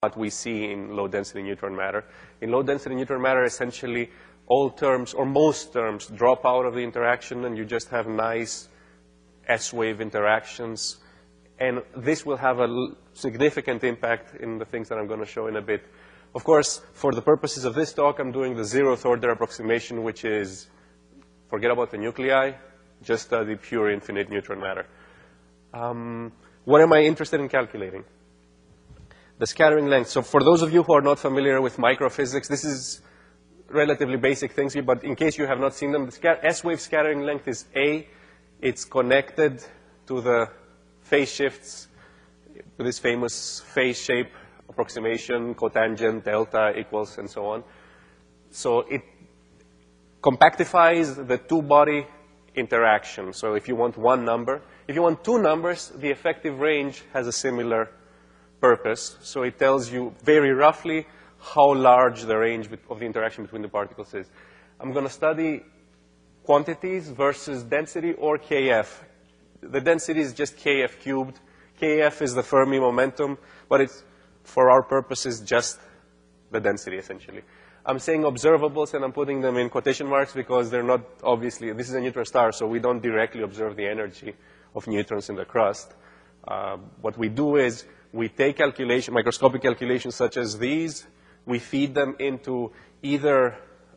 what we see in low-density neutron matter. In low-density neutron matter, essentially, all terms, or most terms, drop out of the interaction, and you just have nice S-wave interactions. And this will have a significant impact in the things that I'm going to show in a bit. Of course, for the purposes of this talk, I'm doing the 0th order approximation, which is, forget about the nuclei, just study pure infinite neutron matter. What am I interested in calculating? The scattering length. So for those of you who are not familiar with microphysics, this is relatively basic things, but in case you have not seen them, the S-wave scattering length is A. It's connected to the phase shifts, this famous phase shape approximation, cotangent, delta equals, and so on. So it compactifies the two-body interaction. So if you want one number, if you want two numbers, the effective range has a similar purpose. So it tells you very roughly how large the range of the interaction between the particles is. I'm going to study quantities versus density or KF. The density is just KF cubed. KF is the Fermi momentum, but it's, for our purposes, just the density, essentially. I'm saying observables, and I'm putting them in quotation marks because they're not, obviously, this is a neutron star, so we don't directly observe the energy of neutrons in the crust. What we do is we take microscopic calculations such as these, we feed them into either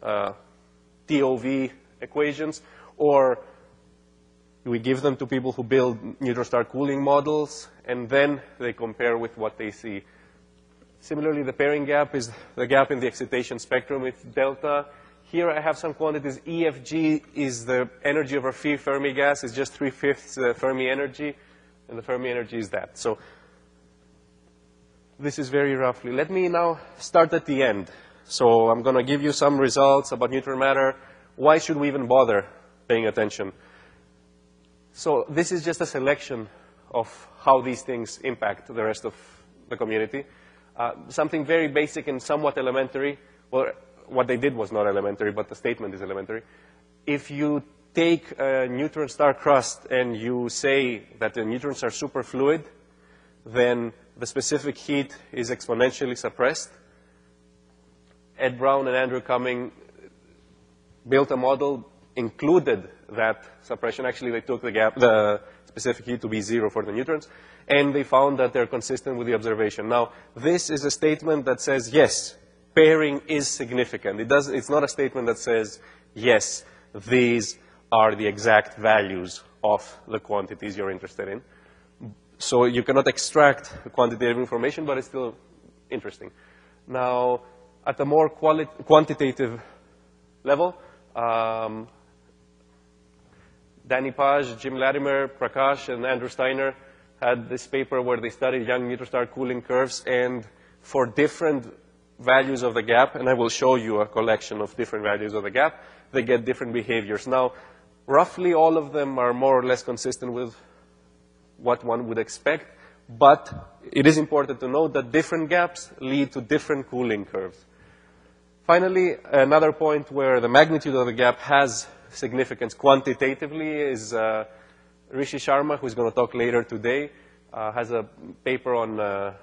TOV equations, or we give them to people who build neutron star cooling models, and then they compare with what they see. Similarly, the pairing gap is the gap in the excitation spectrum with delta. Here I have some quantities. EFG is the energy over free Fermi gas. It's just 3/5 the Fermi energy, and the Fermi energy is that. So this is very roughly. Let me now start at the end. So I'm going to give you some results about neutron matter. Why should we even bother paying attention? So this is just a selection of how these things impact the rest of the community. Something very basic and somewhat elementary. Well, what they did was not elementary, but the statement is elementary. If you take a neutron star crust and you say that the neutrons are superfluid, then the specific heat is exponentially suppressed. Ed Brown and Andrew Cumming built a model, included that suppression. Actually, they took the specific heat to be 0 for the neutrons, and they found that they're consistent with the observation. Now, this is a statement that says, yes, pairing is significant. It's not a statement that says, yes, these are the exact values of the quantities you're interested in. So you cannot extract quantitative information, but it's still interesting. Now, at a more quantitative level, Danny Page, Jim Latimer, Prakash, and Andrew Steiner had this paper where they studied young neutron star cooling curves, and for different values of the gap, and I will show you a collection of different values of the gap, they get different behaviors. Now, roughly all of them are more or less consistent with what one would expect, but it is important to note that different gaps lead to different cooling curves. Finally, another point where the magnitude of the gap has significance quantitatively is Rishi Sharma, who's going to talk later today, has a paper on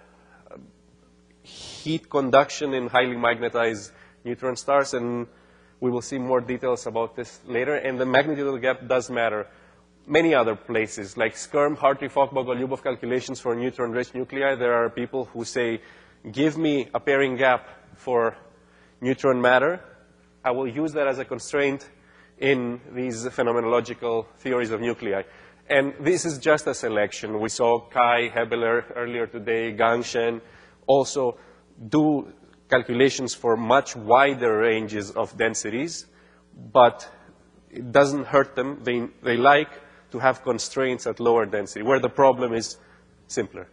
heat conduction in highly magnetized neutron stars, and we will see more details about this later. And the magnitude of the gap does matter. Many other places, like Skirm, Hartree, Fock, Bogoliubov calculations for neutron-rich nuclei, there are people who say, give me a pairing gap for neutron matter. I will use that as a constraint in these phenomenological theories of nuclei. And this is just a selection. We saw Kai Hebeler earlier today, Gangshen also do calculations for much wider ranges of densities, but it doesn't hurt them. They like to have constraints at lower density, where the problem is simpler.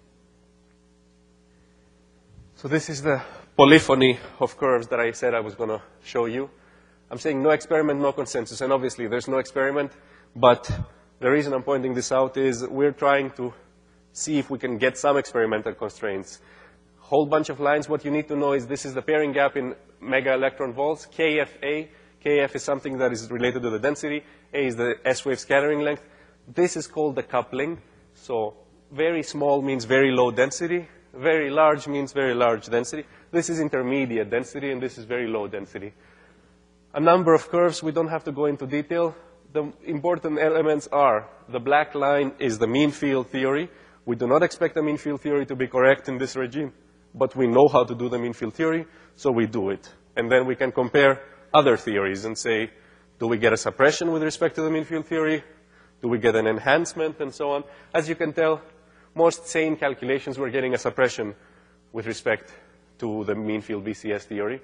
So this is the polyphony of curves that I said I was going to show you. I'm saying no experiment, no consensus. And obviously, there's no experiment. But the reason I'm pointing this out is we're trying to see if we can get some experimental constraints. Whole bunch of lines. What you need to know is this is the pairing gap in mega electron volts, KFA. KF is something that is related to the density. A is the S-wave scattering length. This is called the coupling. So very small means very low density. Very large means very large density. This is intermediate density, and this is very low density. A number of curves, we don't have to go into detail. The important elements are, the black line is the mean field theory. We do not expect the mean field theory to be correct in this regime, but we know how to do the mean field theory, so we do it. And then we can compare other theories and say, do we get a suppression with respect to the mean field theory? Do we get an enhancement, and so on? As you can tell, most sane calculations, we're getting a suppression with respect to the mean field BCS theory.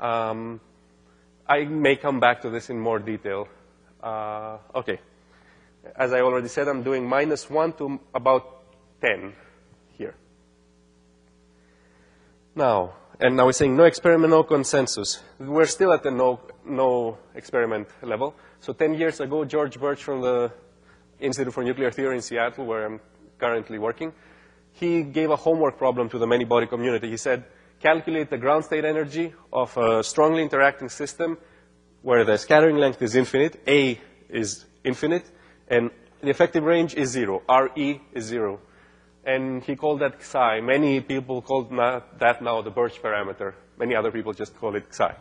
I may come back to this in more detail. Okay. As I already said, I'm doing -1 to about 10 here. Now we're saying no experiment, no consensus. We're still at the no experiment level. So 10 years ago, George Birch from the Institute for Nuclear Theory in Seattle, where I'm currently working, he gave a homework problem to the many-body community. He said, calculate the ground state energy of a strongly interacting system where the scattering length is infinite, A is infinite, and the effective range is 0, RE is 0. And he called that Xi. Many people call that now the Birch parameter. Many other people just call it Xi.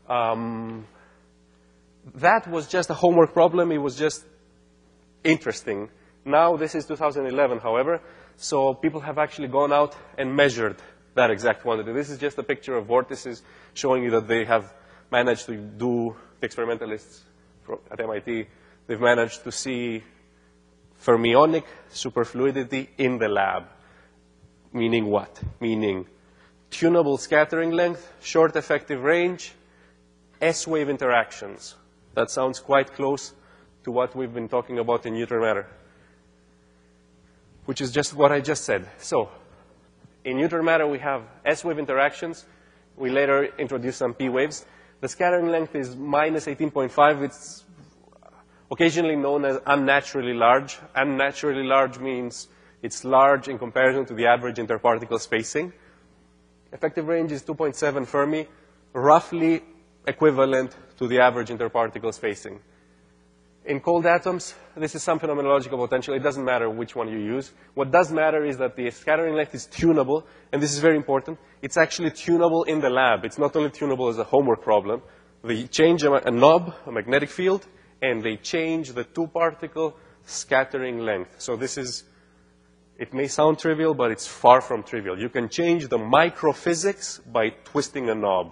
That was just a homework problem. It was just interesting. Now, this is 2011, however, so people have actually gone out and measured that exact quantity. This is just a picture of vortices showing you that they have managed to do, the experimentalists at MIT, they've managed to see fermionic superfluidity in the lab. Meaning what? Meaning tunable scattering length, short effective range, S-wave interactions. That sounds quite close to what we've been talking about in neutral matter, which is just what I just said. So in neutral matter, we have S-wave interactions. We later introduce some P waves. The scattering length is -18.5. It's occasionally known as unnaturally large. Unnaturally large means it's large in comparison to the average interparticle spacing. Effective range is 2.7 Fermi, roughly equivalent to the average interparticle spacing. In cold atoms, this is some phenomenological potential. It doesn't matter which one you use. What does matter is that the scattering length is tunable, and this is very important. It's actually tunable in the lab. It's not only tunable as a homework problem. They change a knob, a magnetic field, and they change the two-particle scattering length. So this is, it may sound trivial, but it's far from trivial. You can change the microphysics by twisting a knob.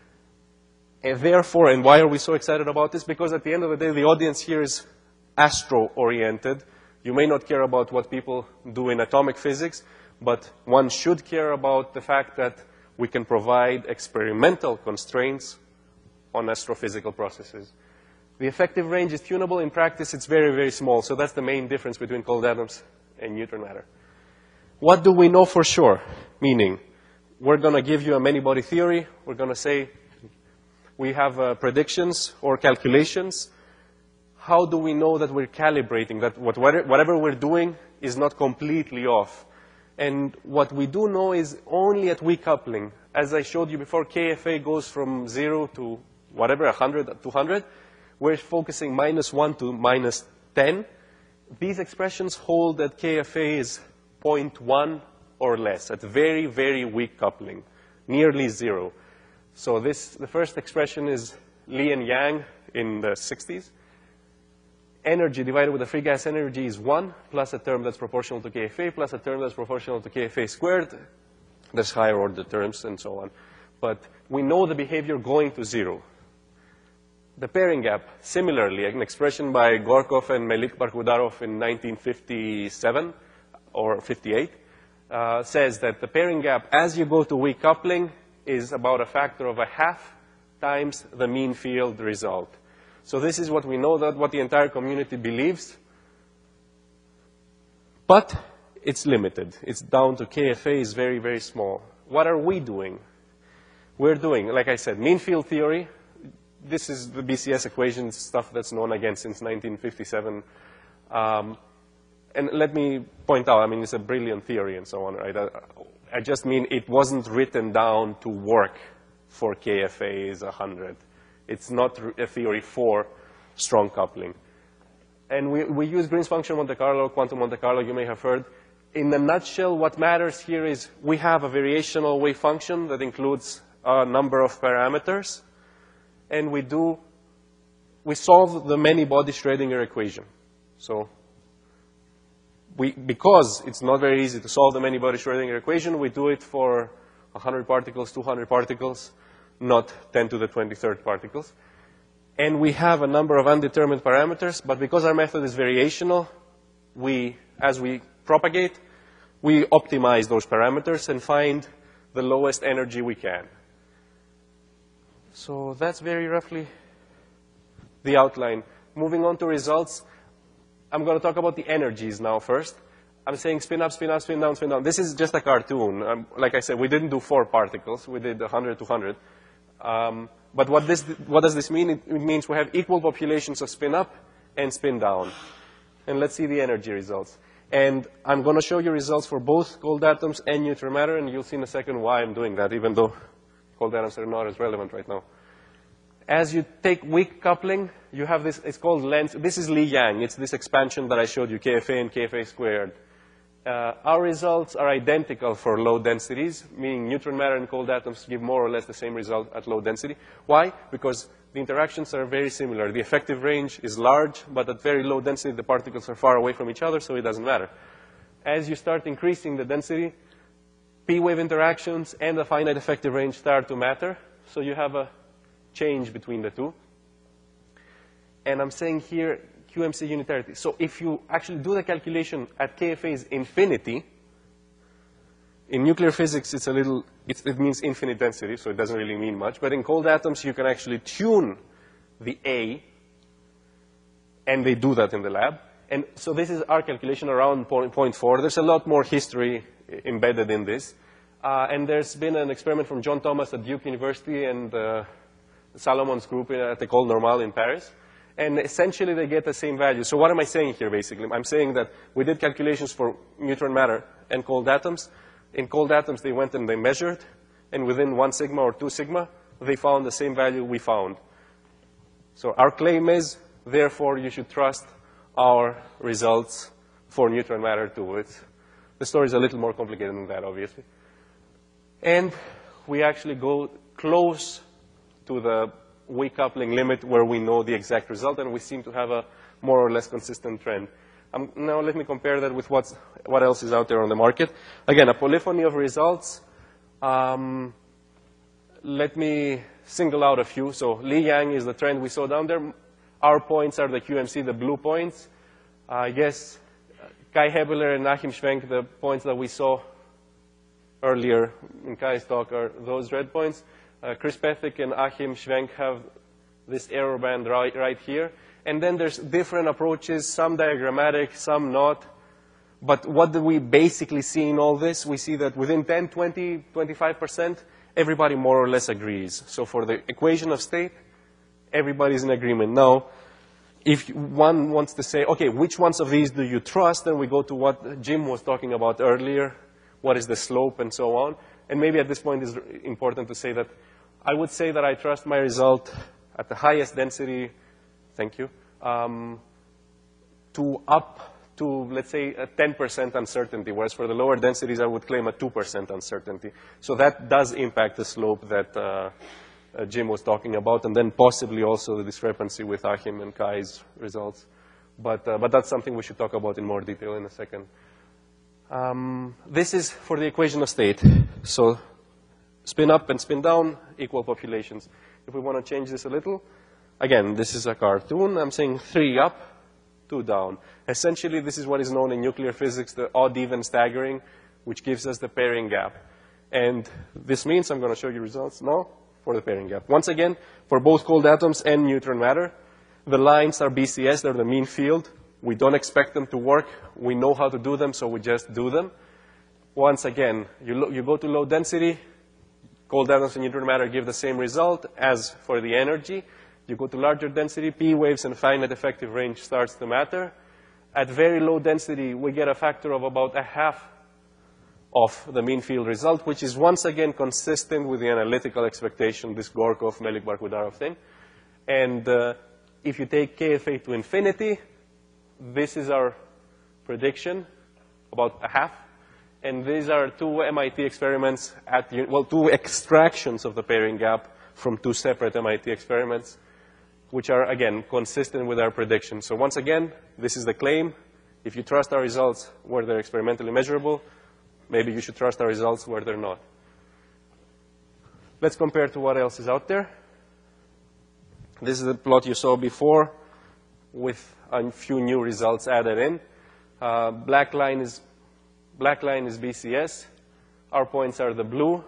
And therefore, and why are we so excited about this? Because at the end of the day, the audience here is astro-oriented. You may not care about what people do in atomic physics, but one should care about the fact that we can provide experimental constraints on astrophysical processes. The effective range is tunable. In practice, it's very, very small. So that's the main difference between cold atoms and neutron matter. What do we know for sure? Meaning, we're going to give you a many-body theory. We're going to say, we have predictions or calculations. How do we know that we're calibrating, that whatever we're doing is not completely off? And what we do know is only at weak coupling. As I showed you before, KFA goes from 0 to whatever, 100, 200. We're focusing -1 to -10. These expressions hold that KFA is 0.1 or less at very, very weak coupling, nearly 0. So the first expression is Li and Yang in the 60s. Energy divided with the free gas energy is 1, plus a term that's proportional to KFA, plus a term that's proportional to KFA squared. There's higher order terms and so on. But we know the behavior going to 0. The pairing gap, similarly, an expression by Gorkov and Melik Barkhudarov in 1957 or 58, says that the pairing gap, as you go to weak coupling, is about a factor of 1/2 times the mean field result. So this is what we know, that what the entire community believes. But it's limited. It's down to KFA is very, very small. What are we doing? We're doing, like I said, mean field theory. This is the BCS equations stuff that's known again since 1957. And let me point out, I mean, it's a brilliant theory and so on, right? I just mean it wasn't written down to work for KFA is 100. It's not a theory for strong coupling. And we use Green's function Monte Carlo, quantum Monte Carlo, you may have heard. in a nutshell, what matters here is we have a variational wave function that includes a number of parameters, and we solve the many-body Schrödinger equation. So because it's not very easy to solve the many-body Schrödinger equation, we do it for 100 particles, 200 particles, not 10 to the 23rd particles. And we have a number of undetermined parameters, but because our method is variational, as we propagate, we optimize those parameters and find the lowest energy we can. So that's very roughly the outline. Moving on to results, I'm going to talk about the energies now first. I'm saying spin up, spin up, spin down, spin down. This is just a cartoon. Like I said, we didn't do 4 particles. We did 100 to 100. But what does this mean? It means we have equal populations of spin up and spin down. And let's see the energy results. And I'm going to show you results for both cold atoms and neutral matter, and you'll see in a second why I'm doing that, even though cold atoms are not as relevant right now. As you take weak coupling, you have this, it's called lens. This is Li Yang. It's this expansion that I showed you, KFA and KFA squared. Our results are identical for low densities, meaning neutron matter and cold atoms give more or less the same result at low density. Why? Because the interactions are very similar. The effective range is large, but at very low density, the particles are far away from each other, so it doesn't matter. As you start increasing the density, P-wave interactions and the finite effective range start to matter, so you have a change between the two. And I'm saying here QMC unitarity. So if you actually do the calculation at KFA is infinity, in nuclear physics it means infinite density, so it doesn't really mean much. But in cold atoms, you can actually tune the A, and they do that in the lab. And so this is our calculation around 0.4. There's a lot more history embedded in this. And there's been an experiment from John Thomas at Duke University and Salomon's group at École Normale in Paris. And essentially, they get the same value. So what am I saying here, basically? I'm saying that we did calculations for neutron matter and cold atoms. In cold atoms, they went and they measured. And within 1 sigma or 2 sigma, they found the same value we found. So our claim is, therefore, you should trust our results for neutron matter, too. The story is a little more complicated than that, obviously. And we actually go close to the weak coupling limit where we know the exact result, and we seem to have a more or less consistent trend. Now let me compare that with what else is out there on the market. Again, a polyphony of results. Let me single out a few. So Li Yang is the trend we saw down there. Our points are the QMC, the blue points. I guess Kai Hebeler and Achim Schwenk, the points that we saw earlier in Kai's talk, are those red points. Chris Pethick and Achim Schwenk have this error band right here. And then there's different approaches, some diagrammatic, some not. But what do we basically see in all this? We see that within 10, 20, 25%, everybody more or less agrees. So for the equation of state, everybody's in agreement. Now, if one wants to say, OK, which ones of these do you trust? Then we go to what Jim was talking about earlier. What is the slope and so on? And maybe at this point it's important to say that I would say that I trust my result at the highest density, thank you, to up to, let's say, a 10% uncertainty, whereas for the lower densities, I would claim a 2% uncertainty. So that does impact the slope that Jim was talking about, and then possibly also the discrepancy with Achim and Kai's results. But that's something we should talk about in more detail in a second. This is for the equation of state. So spin up and spin down, equal populations. If we want to change this a little, again, this is a cartoon. I'm saying 3 up, 2 down. Essentially, this is what is known in nuclear physics, the odd-even staggering, which gives us the pairing gap. And this means, I'm going to show you results now for the pairing gap. Once again, for both cold atoms and neutron matter, the lines are BCS, they're the mean field. We don't expect them to work. We know how to do them, so we just do them. Once again, you go to low density, cold atoms and neutron matter give the same result as for the energy. You go to larger density, P waves and finite effective range starts to matter. At very low density, we get a factor of about a half of the mean field result, which is once again consistent with the analytical expectation, this Gorkov, Melik-Barkhudarov thing. And if you take KFA to infinity, this is our prediction. about a half. And these are two MIT experiments at, well, two extractions of the pairing gap from two separate MIT experiments, which are, again, consistent with our prediction. So once again, this is the claim. If you trust our results where they're experimentally measurable, maybe you should trust our results where they're not. Let's compare to what else is out there. This is the plot you saw before with a few new results added in. Black line is BCS. Our points are the blue.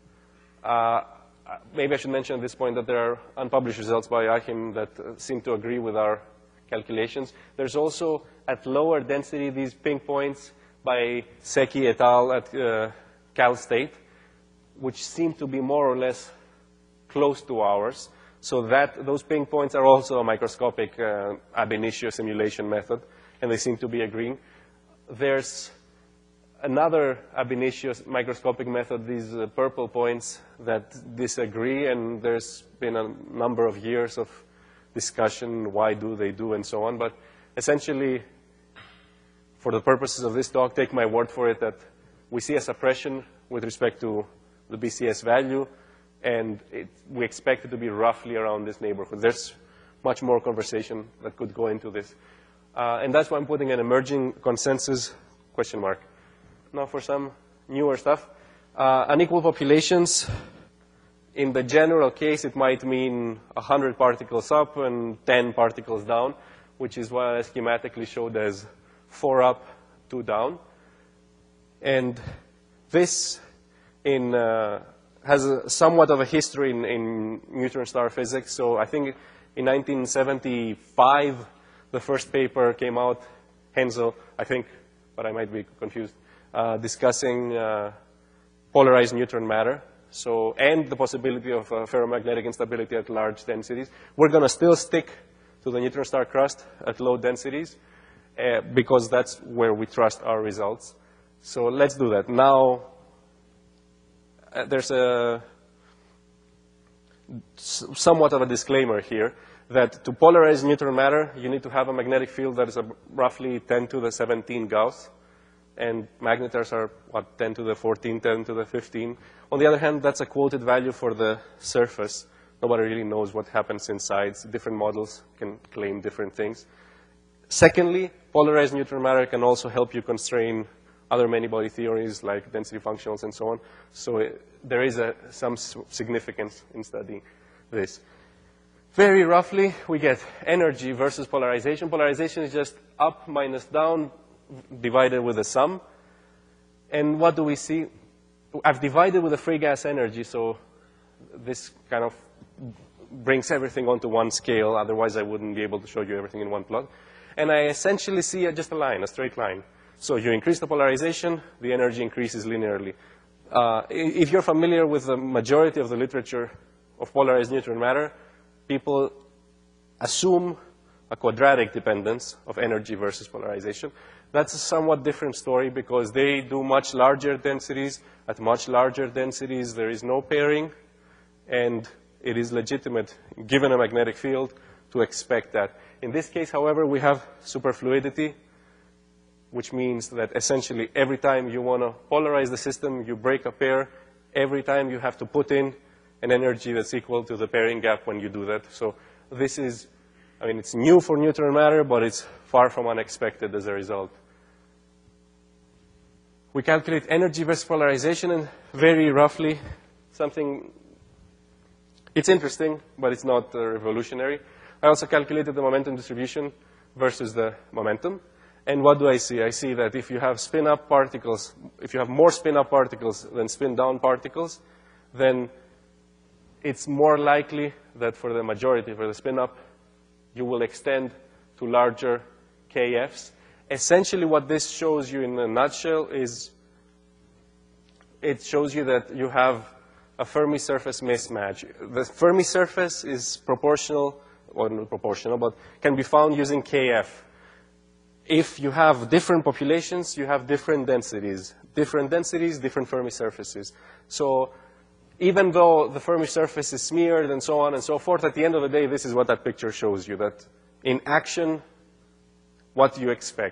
Maybe I should mention at this point that there are unpublished results by Achim that seem to agree with our calculations. There's also, at lower density, these pink points by Secchi et al. At Cal State, which seem to be more or less close to ours. So that those pink points are also a microscopic ab initio simulation method, and they seem to be agreeing. There's another ab initio microscopic method, these purple points, that disagree, and there's been a number of years of discussion, why do they do, and so on. But essentially, for the purposes of this talk, take my word for it that we see a suppression with respect to the BCS value, and we expect it to be roughly around this neighborhood. There's much more conversation that could go into this. And that's why I'm putting an emerging consensus question mark. Now for some newer stuff. Unequal populations, in the general case, it might mean 100 particles up and 10 particles down, which is what I schematically showed as 4 up, 2 down. And this has somewhat of a history in neutron star physics. So I think in 1975, the first paper came out, Hensel, I think, but I might be confused, discussing polarized neutron matter, so, and the possibility of ferromagnetic instability at large densities. We're going to still stick to the neutron star crust at low densities because that's where we trust our results. So let's do that. Now, there's somewhat of a disclaimer here that to polarize neutron matter, you need to have a magnetic field that is roughly 10 to the 17 Gauss. And magnetars are, what, 10 to the 14, 10 to the 15. On the other hand, that's a quoted value for the surface. Nobody really knows what happens inside. Different models can claim different things. Secondly, polarized neutron matter can also help you constrain other many-body theories like density functionals and so on. So there is some significance in studying this. Very roughly, we get energy versus polarization. Polarization is just up minus down divided with the sum. And what do we see? I've divided with the free gas energy, so this kind of brings everything onto one scale. Otherwise, I wouldn't be able to show you everything in one plot. And I essentially see just a line, a straight line. So you increase the polarization, the energy increases linearly. If you're familiar with the majority of the literature of polarized neutron matter, people assume a quadratic dependence of energy versus polarization. That's a somewhat different story because they do much larger densities. At much larger densities, there is no pairing, and it is legitimate, given a magnetic field, to expect that. In this case, however, we have superfluidity, which means that essentially every time you want to polarize the system, you break a pair. Every time you have to put in an energy that's equal to the pairing gap when you do that. So this is, I mean, it's new for neutron matter, but it's far from unexpected as a result. We calculate energy versus polarization, and very roughly, something, it's interesting, but it's not revolutionary. I also calculated the momentum distribution versus the momentum. And what do I see? I see that if you have spin-up particles, if you have more spin-up particles than spin-down particles, then it's more likely that for the majority, for the spin-up, you will extend to larger KFs. Essentially, what this shows you in a nutshell is it shows you that you have a Fermi surface mismatch. The Fermi surface is proportional, or not proportional, but can be found using KF. If you have different populations, you have different densities. Different densities, different Fermi surfaces. So even though the Fermi surface is smeared and so on and so forth, at the end of the day, this is what that picture shows you, that in action, what do you expect?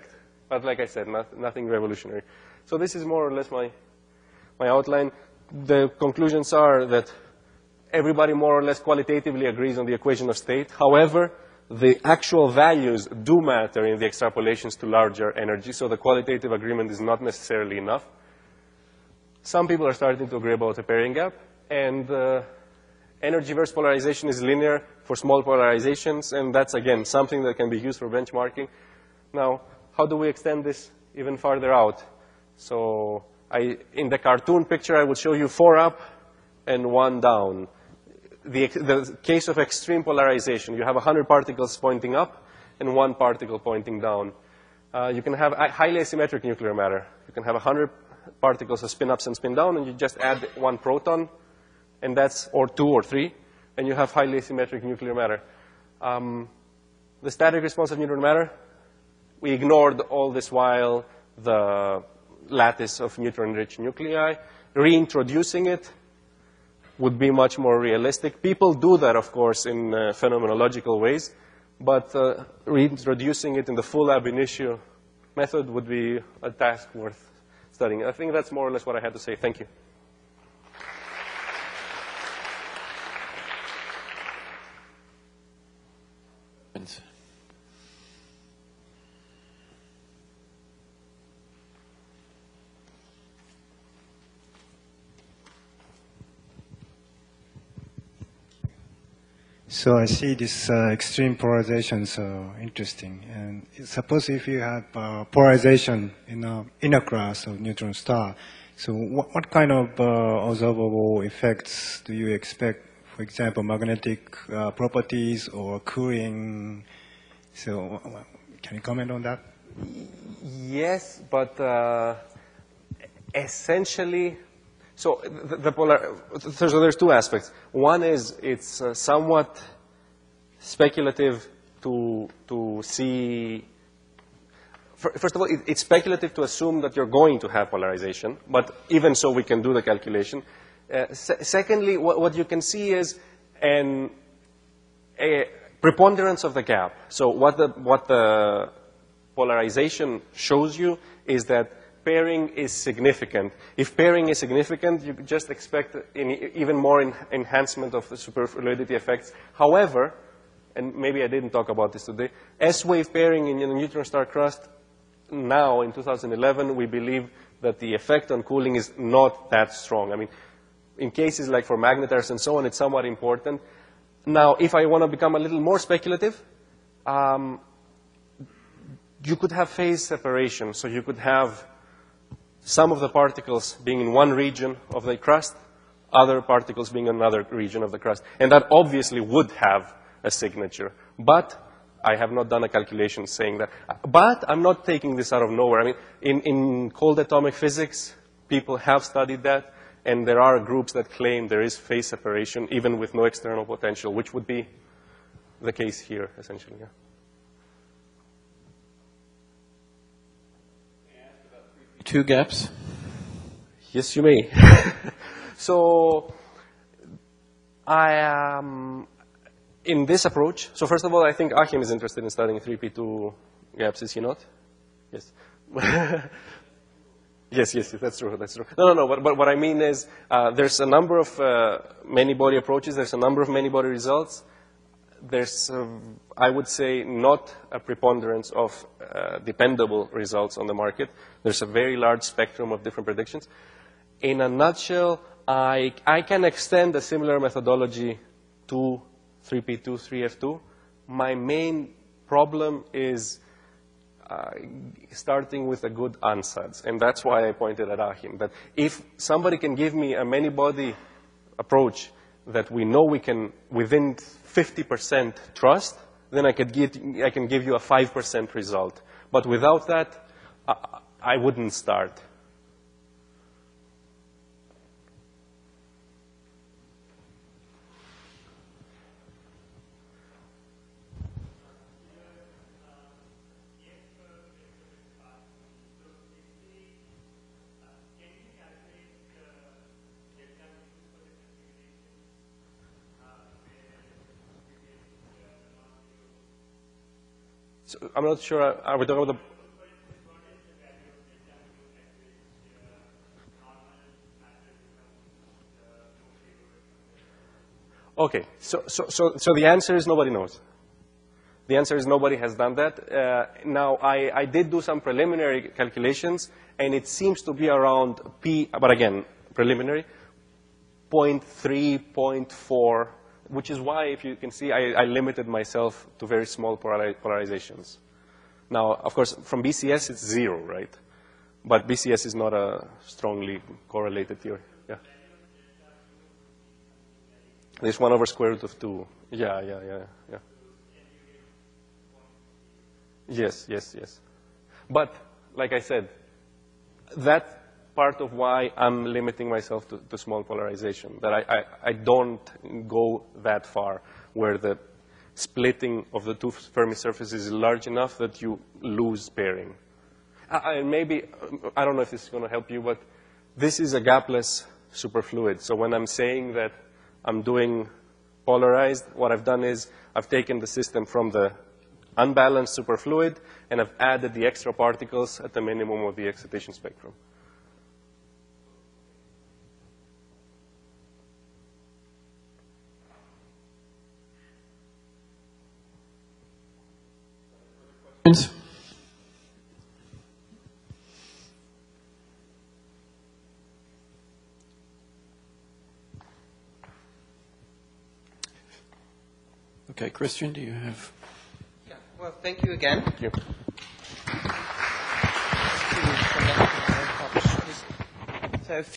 But like I said, nothing revolutionary. So this is more or less my outline. The conclusions are that everybody more or less qualitatively agrees on the equation of state. However, the actual values do matter in the extrapolations to larger energy, so the qualitative agreement is not necessarily enough. Some people are starting to agree about the pairing gap, and energy versus polarization is linear for small polarizations, and that's, again, something that can be used for benchmarking. Now, how do we extend this even farther out? So in the cartoon picture, I will show you 4 up and 1 down. The case of extreme polarization, you have 100 particles pointing up and 1 particle pointing down. You can have highly asymmetric nuclear matter. You can have 100 particles of spin ups and spin down, and you just add 1 proton, and that's, or 2 or 3, and you have highly asymmetric nuclear matter. The static response of neutron matter, we ignored all this while the lattice of neutron-rich nuclei. Reintroducing it would be much more realistic. People do that, of course, in phenomenological ways, but reintroducing it in the full ab initio method would be a task worth studying. I think that's more or less what I had to say. Thank you. So I see this extreme polarization so interesting. And suppose if you have polarization in an inner class of neutron star, so what kind of observable effects do you expect? For example, magnetic properties or cooling. So can you comment on that? Yes, but essentially, so there's 2 aspects. One is it's somewhat speculative to see. First of all, it's speculative to assume that you're going to have polarization, but even so, we can do the calculation. Secondly, what you can see is a preponderance of the gap. So what the polarization shows you is that pairing is significant. If pairing is significant, you just expect even more enhancement of the superfluidity effects. However, and maybe I didn't talk about this today, S-wave pairing in a neutron star crust, now in 2011, we believe that the effect on cooling is not that strong. I mean, in cases like for magnetars and so on, it's somewhat important. Now, if I want to become a little more speculative, you could have phase separation. So you could have some of the particles being in one region of the crust, other particles being in another region of the crust. And that obviously would have a signature. But I have not done a calculation saying that. But I'm not taking this out of nowhere. I mean, in cold atomic physics, people have studied that. And there are groups that claim there is phase separation, even with no external potential, which would be the case here, essentially. Yeah. 2 gaps? Yes, you may. So I am in this approach. So first of all, I think Achim is interested in studying 3p2 gaps, is he not? Yes. Yes, that's true. No, but what I mean is there's a number of many-body approaches. There's a number of many-body results. There's, I would say, not a preponderance of dependable results on the market. There's a very large spectrum of different predictions. In a nutshell, I can extend a similar methodology to 3p2, 3f2. My main problem is starting with a good ansatz, and that's why I pointed at Achim. That if somebody can give me a many-body approach that we know we can, within 50% trust, then I can give you a 5% result. But without that, I wouldn't start. So I'm not sure, are we talking about the... Okay, so the answer is nobody knows. The answer is nobody has done that. Now, I did do some preliminary calculations, and it seems to be around P, but again, preliminary, 0.3, 0.4, which is why, if you can see, I limited myself to very small polarizations. Now, of course, from BCS, it's 0, right? But BCS is not a strongly correlated theory. Yeah. There's 1 over square root of 2. Yeah. Yes. But, like I said, that part of why I'm limiting myself to small polarization, that I don't go that far where the splitting of the two Fermi surfaces is large enough that you lose pairing. Maybe, I don't know if this is going to help you, but this is a gapless superfluid. So when I'm saying that I'm doing polarized, what I've done is I've taken the system from the unbalanced superfluid, and I've added the extra particles at the minimum of the excitation spectrum. Okay, Christian, do you have? Yeah. Well, thank you again. Thank you. So